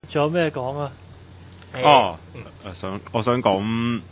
仲有咩講啊？ 我想講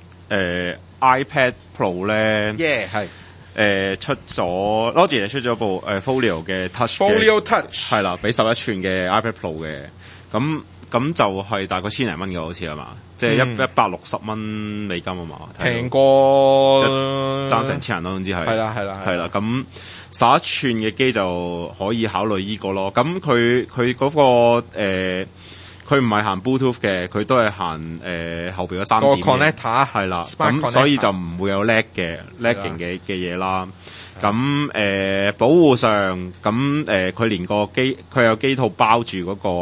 iPad Pro 咧， 係出咗 Logitech 出咗部Folio 嘅 Touch Folio Touch 係啦，俾11寸嘅 iPad Pro 嘅，咁就係大概千零蚊嘅好似係嘛，即係160蚊美金啊嘛， 平過爭成千人咯，總之係係啦， 咁11寸嘅機就可以考慮依個咯，咁佢嗰個佢唔係行 Bluetooth 嘅，佢都係行後邊嗰3點嘅 connector 係啦， Smart 咁所以就唔會有 lagging 嘅嘢啦。咁保護上，咁佢連個機佢有機套包住嗰個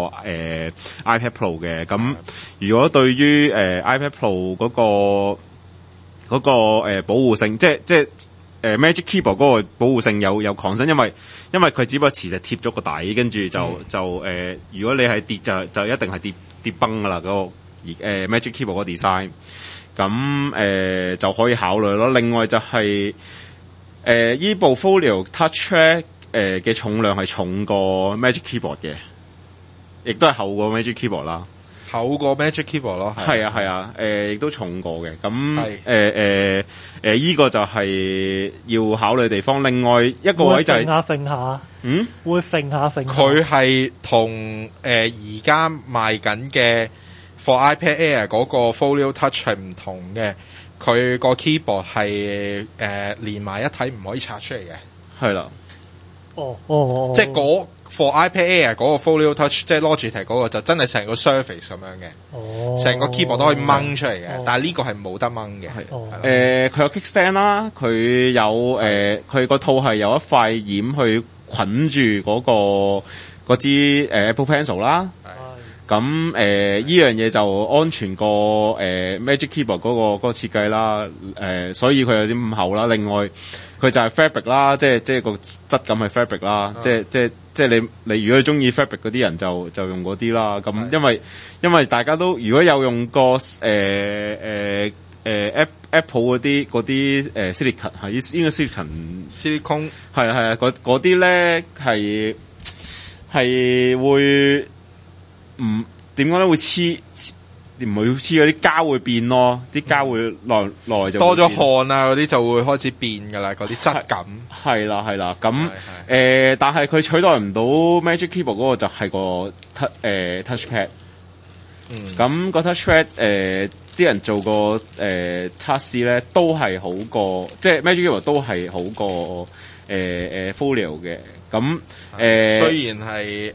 iPad Pro 嘅。咁如果對於iPad Pro 嗰個保護性，即係Magic Keyboard 嗰個保護性有 concern，因為佢只不過磁石貼咗個底，跟住就如果你係跌就一定係跌崩噶啦，嗰個Magic Keyboard 嗰個 design， 咁就可以考慮咯。另外就係依部 Folio Touch 嘅重量係重過 Magic Keyboard 嘅，亦都係厚過 Magic Keyboard 啦。 厚過 Magic Keyboard 咯， 係啊，亦都重過嘅。咁依個就係要考慮地方。另外一個位就係揈下，會揈下。 佢係同而家賣緊嘅 For iPad Air 嗰個 Folio Touch 係唔同嘅。佢個 keyboard 係連埋一體，唔可以拆出嚟嘅。 係啦。 即係For iPad Air 嗰個 Folio Touch， 即係 Logitech 嗰個就真係成個 surface 咁樣嘅，成個 keyboard 都可以掹出嚟嘅，但係呢個係冇得掹嘅。 佢有 kickstand 啦，佢有佢個套係有一塊掩去捆住嗰支Apple Pencil 啦。咁依樣嘢就安全過Magic Keyboard 嗰個設計啦。所以佢有啲咁厚啦。另外佢就係 fabric 啦，即係個質感係 fabric 啦。即係你如果中意 fabric 嗰啲人就用嗰啲啦。咁因為大家都如果有用過Apple 嗰啲silicon 係應該 silicon 係啊嗰啲咧係會唔點講咧？會黐唔會黐嗰啲膠會變咯，啲膠會耐就多咗汗啊，嗰啲就會開始變噶啦，嗰啲質感係啦。咁但係佢取代唔到 Magic Keyboard 嗰個就係個touchpad。咁個 touchpad 啲人做過測試咧，都係好過，即係 Magic Keyboard 都係好過Folio 嘅。咁雖然係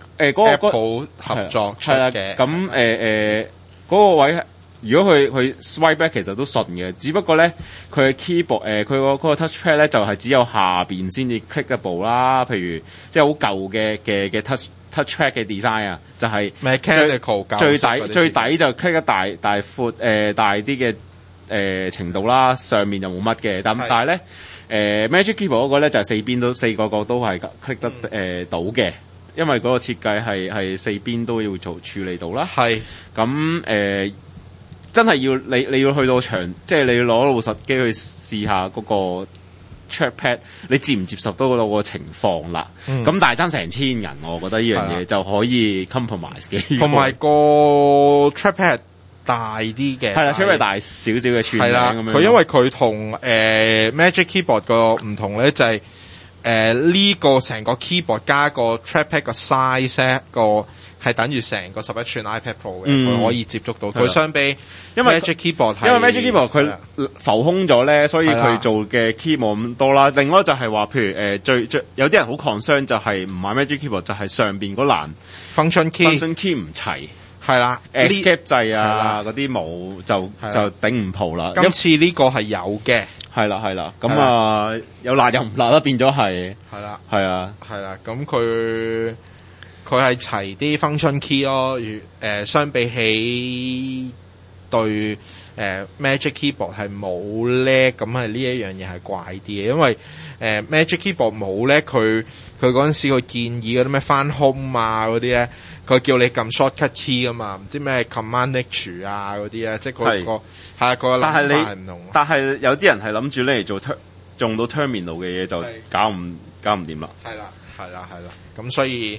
Apple 合作出嘅， 咁嗰個位，如果佢 swipe back 其實都順嘅，只不過咧佢嘅 keyboard 佢嗰個 touchpad 咧就係只有下邊先至 click 一步啦。譬如即係好舊嘅 touchpad 嘅 design 啊，就係 mechanical 最底就 click 一大闊大啲嘅程度啦，上面就冇乜嘅。但係咧Magic Keyboard 嗰個咧就係四個都係 click 得到嘅。因為嗰個設計係四邊都要處理到啦。係咁真係要你要去到場，即係你要攞部實機去試下嗰個 trackpad， 你接唔接受到嗰個情況啦？咁但係爭成千人，我覺得呢樣嘢就可以 compromise 嘅。 同埋個 trackpad 大啲嘅， 係啦 ，trackpad 大少少嘅寸柄咁樣。 佢因為佢同Magic Keyboard 個唔同咧，就係呢個成個 keyboard 加個 trackpad 個 size 個係等於成個11寸 iPad Pro 嘅，佢可以接觸到。佢相比因為 Magic Keyboard 佢浮空咗咧，所以佢做嘅 key 冇咁多啦。另外就係話，譬如最有啲人好 concern 就係唔買 Magic Keyboard 就係上邊嗰欄 function key 唔齊。 係啦 ，escape 掣啊嗰啲冇就頂唔蒲啦。 今次呢個係有嘅。 係啦，咁有辣又唔辣啦，變咗係。係啦， 咁佢係齊啲 function key 咯，相比起對Magic Keyboard 係冇咧，咁係呢一樣嘢係怪啲嘅，因為Magic Keyboard 冇咧，佢嗰陣時佢建議嗰啲咩翻 home 啊嗰啲咧，佢叫你撳 shortcut key 噶嘛，唔知咩 command H 啊嗰啲咧，即係佢個係個諗法係唔同。但係有啲人係諗住咧嚟做用到 terminal 嘅嘢就搞唔掂啦。係啦，咁所以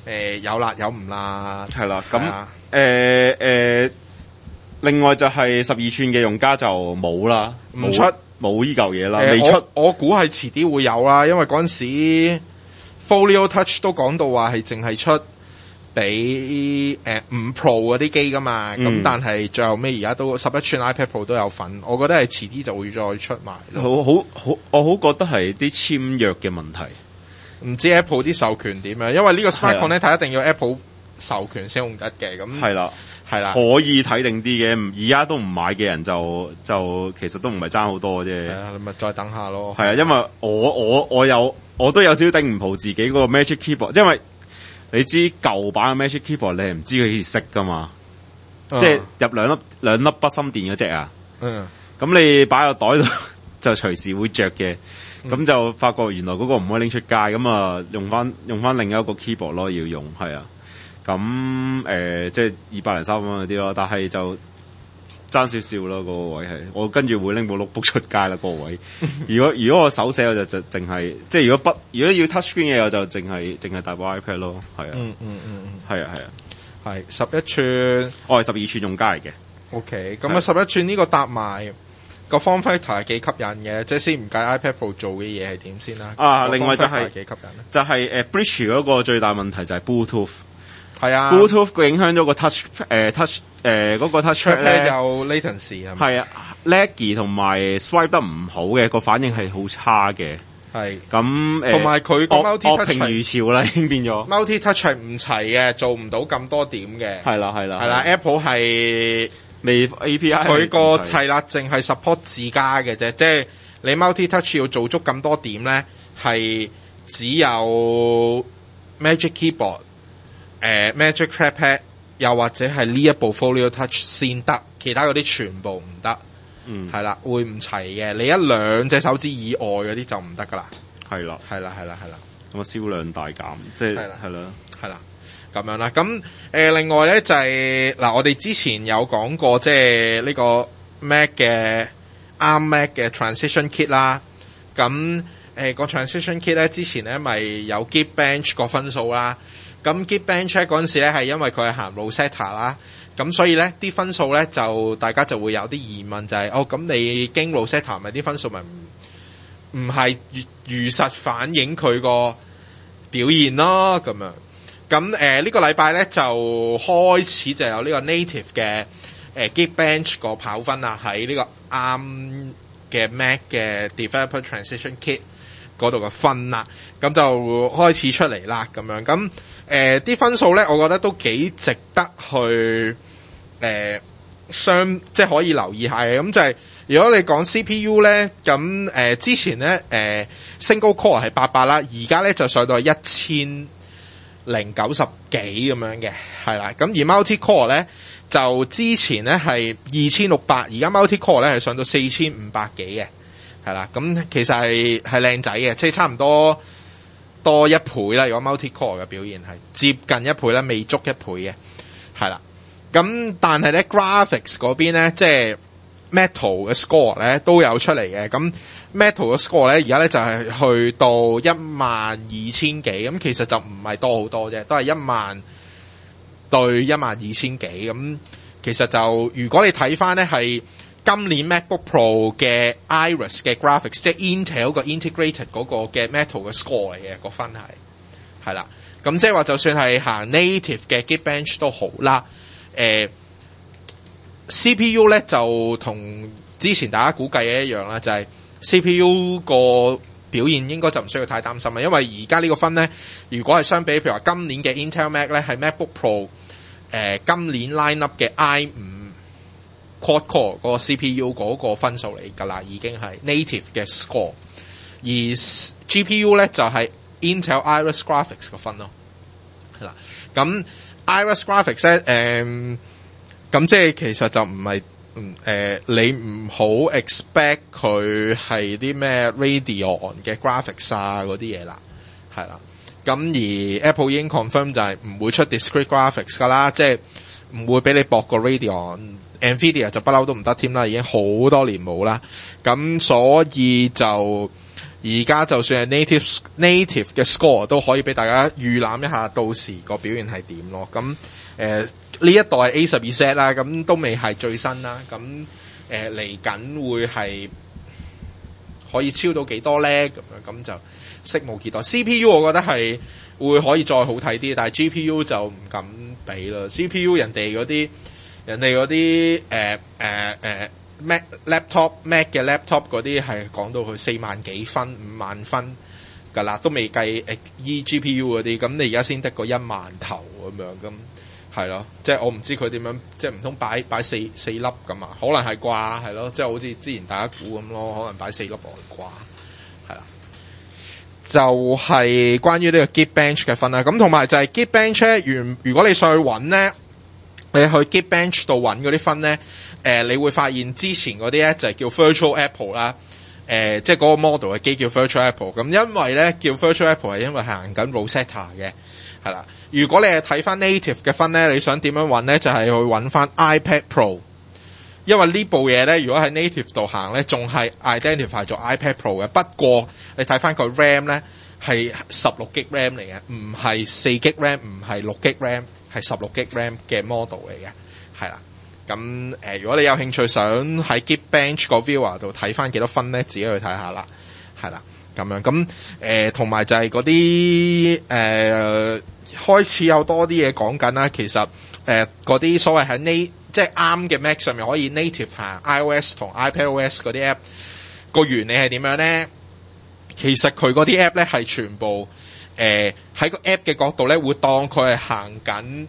有辣有唔辣， 係啦， 係啊咁另外就係12寸嘅用家就冇啦， 唔出冇依嚿嘢啦，未出。 我估係遲啲會有啦，因為嗰陣時 Folio Touch 都講到話係淨係出俾5 Pro 嗰啲機噶嘛，咁但係最後尾而家都11寸 iPad Pro 都有份，我覺得係遲啲就會再出埋咯。 我好覺得係啲簽約嘅問題， 唔知 Apple 啲授權點樣，因為呢個 Smart Connect 一定要 Apple 授權先用得嘅，咁係啦。 係啦， 可以睇定啲嘅，而家都唔買嘅人就其實都唔係爭好多啫。 係啊，你咪再等下咯。 係啊，因為我都有少少頂唔蒲自己嗰個 Magic Keyboard，因為你知舊版嘅 Magic Keyboard 你係唔知佢識噶嘛，即係入兩粒筆芯電嗰隻啊。咁你擺落袋度就隨時會着嘅，咁就發覺原來嗰個唔可以拎出街，咁啊用翻另一個 keyboard 咯，要用係啊。咁即係200零300蚊嗰啲咯，但係就爭少少咯，嗰個位係我跟住會拎部 notebook 出街啦，嗰個位。如果我手寫我就淨係即係如果要 touch screen 嘅我就淨係帶部 iPad 咯，係啊，係啊， 係11寸， 我係12寸用家嚟嘅。 OK， 咁啊11寸呢個搭埋個 form factor 係幾吸引嘅，即係先唔計 iPad Pro 做嘅嘢係點先啦。 另外就係幾吸引咧， 就係Bridge 嗰個最大問題就係 Bluetooth。 係啊 ，Bluetooth 佢影響咗個 touch 嗰個 touch pad 咧有 latency 係咪？ 係啊 ，laggy 同埋 swipe 得唔好嘅個反應係好差嘅。係咁同埋佢個 multi touch 惡評如潮啦，已經變咗。 multi touch 係唔齊嘅，做唔到咁多點嘅。 係啦 ，Apple 係未 API， 佢個係啦，淨係 support 自家嘅啫，即係你 multi touch 要做足咁多點咧，係只有 Magic Keyboard、Magic Trackpad， 又或者係呢一部 Folio Touch 先得，其他嗰啲全部唔得。係啦，會唔齊嘅，你1-2隻手指以外嗰啲就唔得噶啦。係啦。咁啊銷量大減，即係係啦， 咁樣啦。咁另外咧就係嗱，我哋之前有講過，即係呢個 Mac 嘅 ARM Mac 嘅 Transition Kit 啦。咁個 Transition Kit 咧之前咧咪有 Geekbench 個分數啦。咁 Geekbench 咧嗰陣時咧係因為佢係行 Rosetta 啦。咁所以咧啲分數咧就大家就會有啲疑問，就係咁你經 Rosetta 咪啲分數咪唔係如實反映佢個表現咯咁樣。咁呢個禮拜咧就開始就有呢個 native 嘅Geekbench 個跑分啊，喺呢個 ARM 嘅 Mac 嘅 Developer Transition Kit 嗰度嘅分啦，咁就開始出嚟啦咁樣。咁啲分數咧，我覺得都幾值得去即係可以留意下嘅。咁就係如果你講 CPU 咧，咁之前咧single core 係800啦，而家咧就上到係1090幾咁樣嘅，係啦。咁而 multi core 咧就之前咧係2600，而家 multi core 咧係上到4500幾嘅，係啦。咁其實係靚仔嘅，即係差唔多多1倍啦。如果 multi core 嘅表現係接近1倍啦，未足1倍嘅，係啦。咁但係咧 graphics 嗰邊咧，即係 Metal 嘅 score 咧都有出嚟嘅。咁 Metal 嘅 score 咧而家咧就係去到12000幾，咁其實就唔係多好多啫，都係10000對12000幾。咁其實就如果你睇翻咧係今年 MacBook Pro 嘅 Iris 嘅 graphics， 即係 Intel 個 integrated 嗰個嘅 Metal 嘅 score 嚟嘅，個分係啦。咁即係話就算係行 native 嘅 Geekbench 都好啦。CPU 咧就同之前大家估計嘅一樣啦，就係 CPU 個表現應該就唔需要太擔心啦，因為而家呢個分咧，如果係相比譬如話今年嘅 Intel Mac 咧，係 MacBook Pro 今年 line up 嘅 i5 Quad Core 嗰個 CPU 嗰個分數嚟㗎啦，已經係 native 嘅 score， 而 GPU 咧就係 Intel Iris Graphics 個分咯，係啦。咁 Iris Graphics 咧，咁即係其實就唔係，你唔好 expect 佢係啲咩 Radeon 嘅 graphics 啊嗰啲嘢啦，係啦。咁而 Apple 已經 confirm 就係唔會出 discrete graphics 噶啦，即係唔會俾你駁個 Radeon。Nvidia 就不嬲都唔得添啦，已經好多年冇啦。咁所以就而家就算係 native 嘅 score 都可以俾大家預覽一下，到時個表現係點咯。咁呢一代 A12 set 啦，咁都未係最新啦。咁嚟緊會係可以超到幾多咧？咁就拭目以待。CPU 我覺得係會可以再好睇啲，但係 GPU 就唔敢比啦。GPU 人哋嗰啲Mac 嘅 laptop 嗰啲係講到去4萬幾分、5萬分㗎啦，都未計eGPU 嗰啲。咁你而家先得個1萬頭咁樣，咁係咯。即係我唔知佢點樣，即係唔通擺四粒咁啊？可能係啩，係咯。即係好似之前大家估咁咯，可能擺4粒落去啩，係啦。就係關於呢個 Geekbench 嘅分啦。咁同埋就係 Geekbench 咧，如果你上去揾咧，你去 Geekbench 度揾嗰啲分咧。你會發現之前嗰啲咧就係叫 Virtual Apple 啦，即係嗰個 model 嘅機叫 Virtual Apple。咁因為咧叫 Virtual Apple 係因為行緊 Rosetta 嘅，係啦。如果你係睇翻 native 嘅分咧，你想點樣揾咧？就係去揾翻 iPad Pro，因為呢部嘢咧，如果喺 native 度行咧，仲係 identify 做 iPad Pro 嘅。不過你睇翻個 RAM 咧係16GB RAM 嚟嘅，唔係4GB RAM，唔係6GB RAM，係16GB RAM 嘅 model 嚟嘅，係啦。咁如果你有興趣想喺 Geekbench 個 viewer 度睇翻幾多分咧，自己去睇下啦，係啦，咁樣咁同埋就係嗰啲開始有多啲嘢講緊啦。其實嗰啲所謂喺即係啱嘅 Mac 上面可以 native 行 iOS 同 iPadOS 嗰啲 app 個原理係點樣咧？其實佢嗰啲 app 咧係全部喺個 app 嘅角度咧會當佢係行緊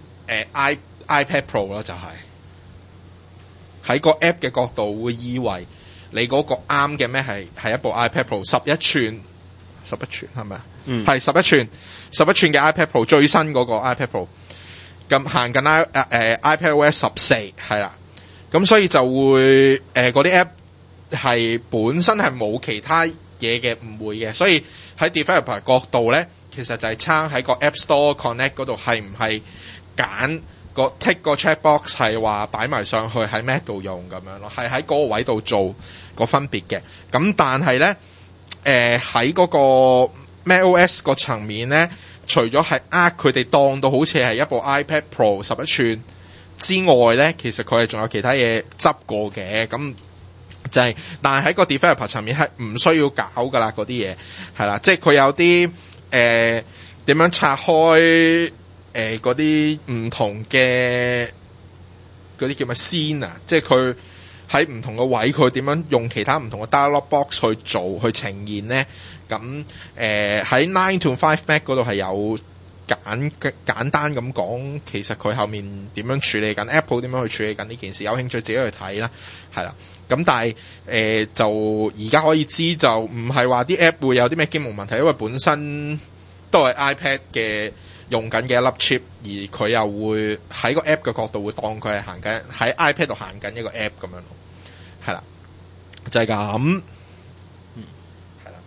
iPad Pro 咯，就係。喺個 app 嘅角度會以為你嗰個啱嘅咩係一部 iPad Pro 11寸係咪啊？係11寸嘅 iPad Pro 最新嗰個 iPad Pro， 咁行緊iPadOS 14係啦，咁所以就會嗰啲 app 係本身係冇其他嘢嘅誤會嘅，所以喺 developer 角度咧，其實就係撐喺個 App Store Connect 嗰度係唔係揀個 tick 個 checkbox 係話擺埋上去喺 Mac 度用咁樣咯，係喺嗰個位度做個分別嘅。咁但係咧，喺嗰個 macOS 個層面咧，除咗係佢哋當到好似係一部 iPad Pro 11寸之外咧，其實佢係仲有其他嘢執過嘅。咁就係，但係喺個 developer 層面係唔需要搞噶啦，嗰啲嘢係啦，即係佢有啲點樣拆開。嗰啲唔同嘅嗰啲叫咩 scene 啊，即係佢喺唔同嘅位，佢點樣用其他唔同嘅 dialog box 去做去呈現咧？咁喺9 to 5 Mac 嗰度係有簡單咁講，其實佢後面點樣處理緊 Apple 點樣去處理緊呢件事，有興趣自己去睇啦，係啦。咁但係就而家可以知就唔係話啲 app 會有啲咩機能問題，因為本身都係 iPad 嘅。用緊嘅一粒 chip， 而佢又會喺個 app 嘅角度會當佢係行緊喺 iPad 度行緊一個 app 咁樣咯，係啦，就係咁，係啦，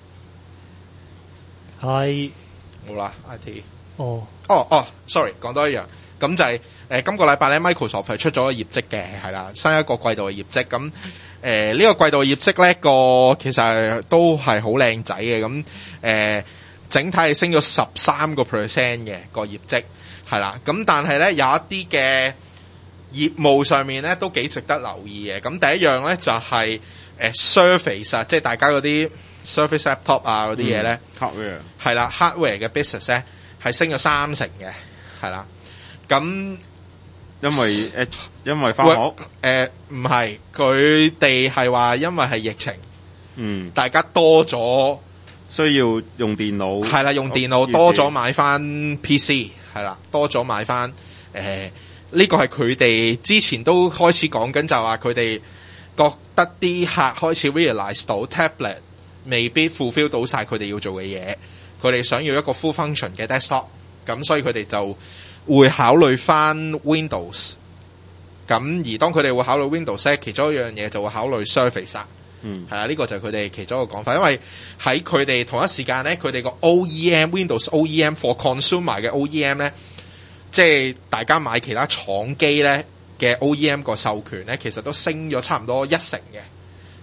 係冇啦 IT， sorry， 講多一樣，咁就係今個禮拜咧 Microsoft 係出咗個業績嘅，係啦，新一個季度嘅業績，咁呢個季度嘅業績咧其實都係好靚仔嘅，咁整體係升咗13%嘅個業績，係啦。咁但係咧有一啲嘅業務上面咧都幾值得留意嘅。咁第一樣咧就係Surface 啊，即係大家嗰啲 Surface Laptop 啊嗰啲嘢咧，hardware 係啦 ，hardware 嘅 business 咧係升咗30%嘅，係啦。咁因為返學唔係，佢哋係話因為係疫情，大家多咗。 需要用電腦係啦，用電腦多咗買翻 PC 係啦，多咗買翻呢個係佢哋之前都開始講緊，就話佢哋覺得啲客開始 realize 到 tablet 未必 fulfill 到晒佢哋要做嘅嘢，佢哋想要一個 full function 嘅 desktop， 咁所以佢哋就會考慮翻 Windows。咁而當佢哋會考慮 Windows 咧，其中一樣嘢就會考慮 Surface。係啊，呢個就係佢哋其中一個講法，因為喺佢哋同一時間咧，佢哋個 OEM Windows OEM for consumer 嘅 OEM 咧，即係大家買其他廠機咧嘅 OEM 個授權咧，其實都升咗差唔多1成嘅，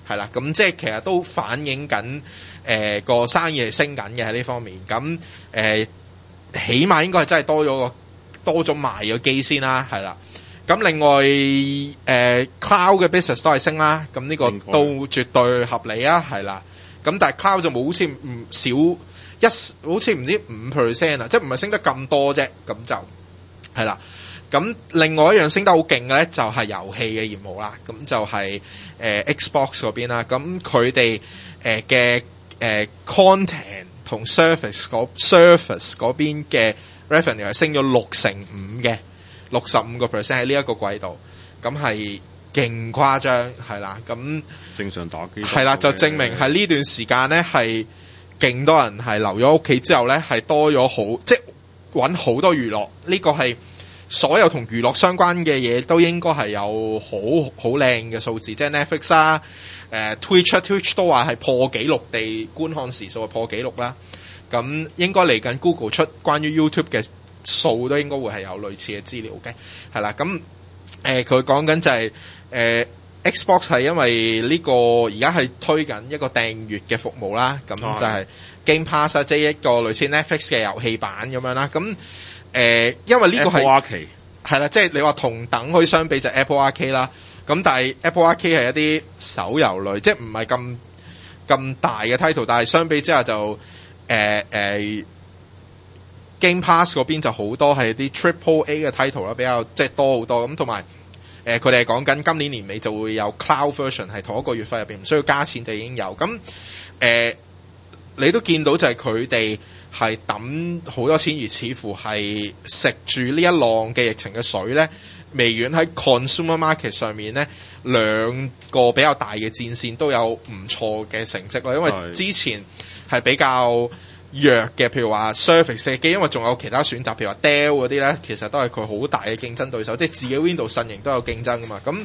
係啦，咁即係其實都反映緊個生意係升緊嘅喺呢方面。咁起碼應該係真係多咗賣咗機先啦，係啦。咁另外cloud 嘅 business 都係升啦，咁呢個都絕對合理啊，係啦。咁但係 cloud 就冇好似唔少好似唔知 5% 啊，即係唔係升得咁多啫，咁就係啦。咁另外一樣升得好勁嘅咧，就係遊戲嘅業務啦。咁就係Xbox 嗰邊啦。咁佢哋嘅content 同 service 嗰邊嘅 revenue 係升咗65%嘅，65% 喺呢一個季度。咁係勁誇張，係啦。咁正常打機係啦，就證明係呢段時間咧係勁多人係留咗屋企之後咧係多咗即係揾好多娛樂。呢個係所有同娛樂相關嘅嘢都應該係有好靚嘅數字，即係 Netflix 啦、Twitch 都話係破紀錄地觀看時數係破紀錄啦。咁應該嚟緊 Google 出關於 YouTube 嘅數都應該會係有類似嘅資料嘅，係啦。咁佢講緊就係Xbox 係因為呢個而家係推緊一個訂閱嘅服務啦，咁就係 Game Pass 即係一個類似 Netflix 嘅遊戲版咁樣啦。咁因為呢個係係啦，即係你話同等可以相比就 Apple Arcade 啦。咁但係 Apple Arcade 係一啲手遊類，即係唔係咁大嘅 title， 但係相比之下就Game Pass 嗰邊就好多係啲 Triple A 嘅 title 啦，比較即係多好多咁，同埋佢哋係講緊今年年尾就會有 Cloud Version 係同一個月費入邊唔需要加錢就已經有咁你都見到就係佢哋係抌好多錢，而似乎係食住呢一浪嘅疫情嘅水咧。微軟喺 consumer market 上面咧，兩個比較大嘅戰線都有唔錯嘅成績啦。因為之前係比較弱嘅，譬如話 Surface 嘅機，因為仲有其他選擇，譬如話 Dell 嗰啲咧，其實都係佢好大嘅競爭對手，即係自己 Windows 陣營都有競爭噶嘛。咁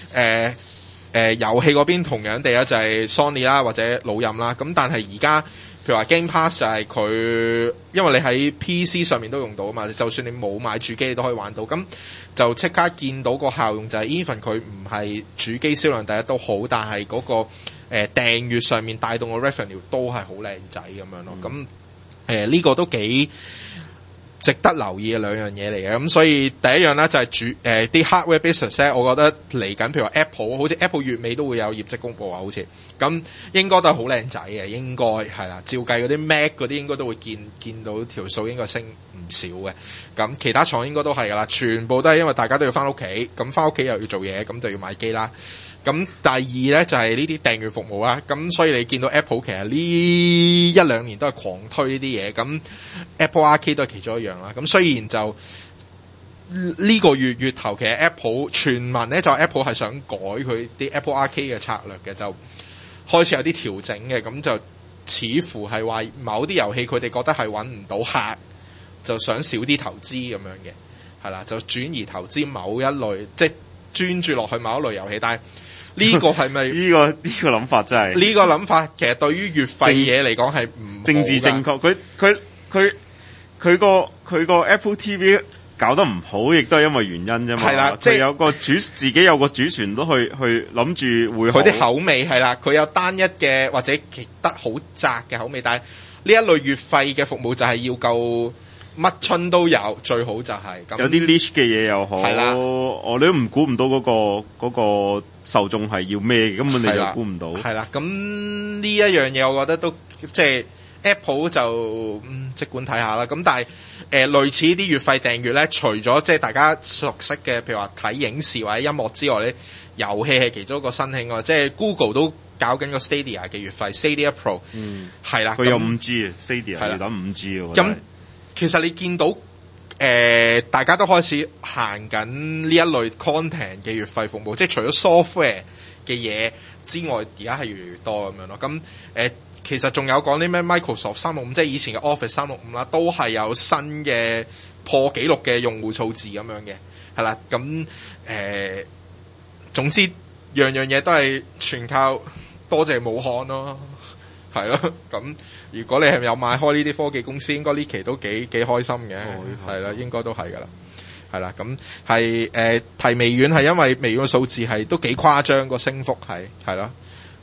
遊戲嗰邊同樣地啦，就係 Sony 啦或者老任啦。咁但係而家譬如話 Game Pass 就係佢，因為你喺 PC 上面都用到啊嘛，就算你冇買主機你都可以玩到。咁就即刻見到個效用就係 even 佢唔係主機銷量第一都好，但係嗰個訂閱上面帶動個 revenue 都係好靚仔咁樣咯。咁呢個都幾值得留意嘅兩樣嘢嚟嘅。咁所以第一樣咧就係啲 hardware business 咧，我覺得嚟緊譬如話 Apple， 好似 Apple 月尾都會有業績公佈啊，好似咁應該都係好靚仔嘅，應該係啦。照計嗰啲 Mac 嗰啲應該都會見到條數應該升唔少嘅。咁其他廠應該都係噶啦，全部都係因為大家都要翻屋企，咁翻屋企又要做嘢，咁就要買機啦。咁第二咧就係呢啲訂閱服務啦，咁所以你見到 Apple 其實呢一兩年都係狂推呢啲嘢，咁 Apple Arcade 都係其中一樣啦。咁雖然就呢個月頭其實 Apple 傳聞咧就 Apple 係想改佢啲 Apple Arcade 嘅策略嘅，就開始有啲調整嘅，咁就似乎係話某啲遊戲佢哋覺得係揾唔到客，就想少啲投資咁樣嘅，係啦，就轉移投資某一類，即係專注落去某一類遊戲，但係呢個係咪呢個諗法真係呢個諗法？其實對於月費嘢嚟講係唔政治正確。佢個 Apple TV 搞得唔好，亦都係因為原因啫嘛。係啦，即係有個自己有個主旋都去諗住會好。 佢啲口味係啦，佢有單一嘅或者極得好窄嘅口味，但係呢一類月費嘅服務就係要夠乜春都有，最好就係咁。 有啲 niche 嘅嘢又好， 係啦， 我哋都唔估唔到嗰個受眾係要咩，根本你就估唔到。 係啦，咁呢一樣嘢，我覺得都即係 Apple 就即管睇下啦。咁但係類似啲月費訂閱咧，除咗即係大家熟悉嘅，譬如話睇影視或者音樂之外咧，遊戲係其中一個新興啊。即係 Google 都搞緊個 Stadia 嘅月費 ，Stadia Pro，係啦， 佢有 5G 啊 ，Stadia 要等 5G 喎。 咁其實你見到大家都開始行緊呢一類 content 嘅月費服務，即係除咗 software 嘅嘢之外，而家係越嚟越多咁樣咯。咁其實仲有講啲咩 Microsoft 365，即係以前嘅 Office 365啦，都係有新嘅破紀錄嘅用戶數字咁樣嘅，係啦。咁總之樣樣嘢都係全靠多謝武漢咯。係咯，咁如果你係有買開呢啲科技公司，應該呢期都幾開心嘅，係啦，應該都係噶啦，係啦，咁係提微軟係因為微軟嘅數字係都幾誇張，個升幅係咯，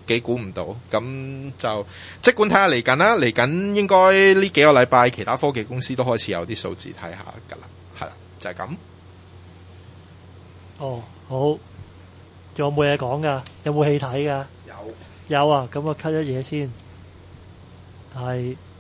幾估唔到，咁就即管睇下嚟緊啦，嚟緊應該呢幾個禮拜其他科技公司都開始有啲數字睇下㗎啦，係啦，就係咁。 哦，好，仲有冇嘢講㗎？有冇戲睇㗎？ 有。 有啊，咁我 cut 一嘢先，係。